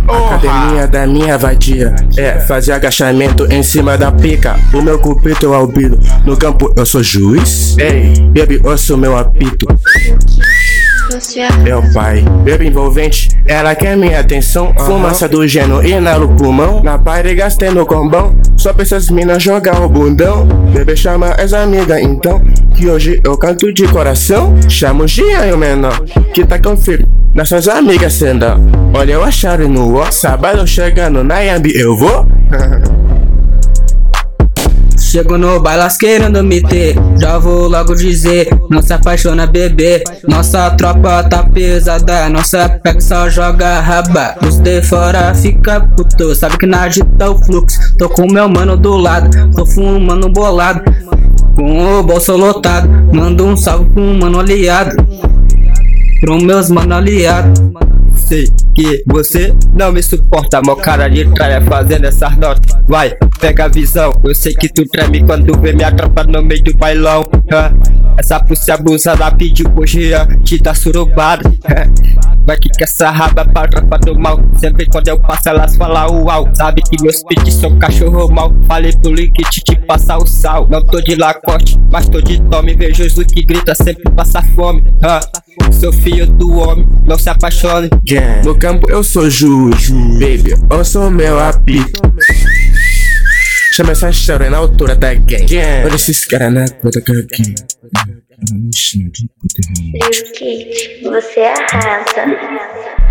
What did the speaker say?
Academia da minha vadia é fazer agachamento em cima da pica. O meu cupido é o albino. No campo eu sou juiz. Ei, baby, ouço meu apito. Meu pai, bebê envolvente, ela quer minha atenção. Fumaça do geno e no pulmão. Na parede gastei no combão. Só pra essas minas jogar o bundão. Bebê chama as amigas então, que hoje eu canto de coração. Chamo o Gia e o menor, que tá com filho nessas amigas senda. Olha eu acharam no ó, sábado chegando na Yambi eu vou. Chego no bailas querendo me ter, já vou logo dizer, não se apaixona bebê. Nossa tropa tá pesada, nossa pega só joga raba. Os de fora fica puto, sabe que na agita o fluxo. Tô com meu mano do lado, tô fumando bolado, com o bolso lotado. Mando um salve pro mano aliado, pro meus mano aliado. Sei que você não me suporta, mó cara de traia fazendo essas notas. Vai, pega a visão, eu sei que tu treme quando vê minha tropa no meio do bailão. Essa puxa abusada pediu pro Jean, te dá surubada. Vai que essa raba pra tropa do mal. Sempre quando eu passo elas falam uau. Sabe que meus pits são cachorro mal. Falei pro Link te passar o sal. Não tô de Lacoste, mas tô de Tommy. Vejo Jesus que grita sempre passa fome. Sou filho do homem, não se apaixone. No campo eu sou juiz, baby, eu sou meu apito. Chama essa história na altura da gang. Olha esses caras na conta aqui. Lil Kit, você arrasa.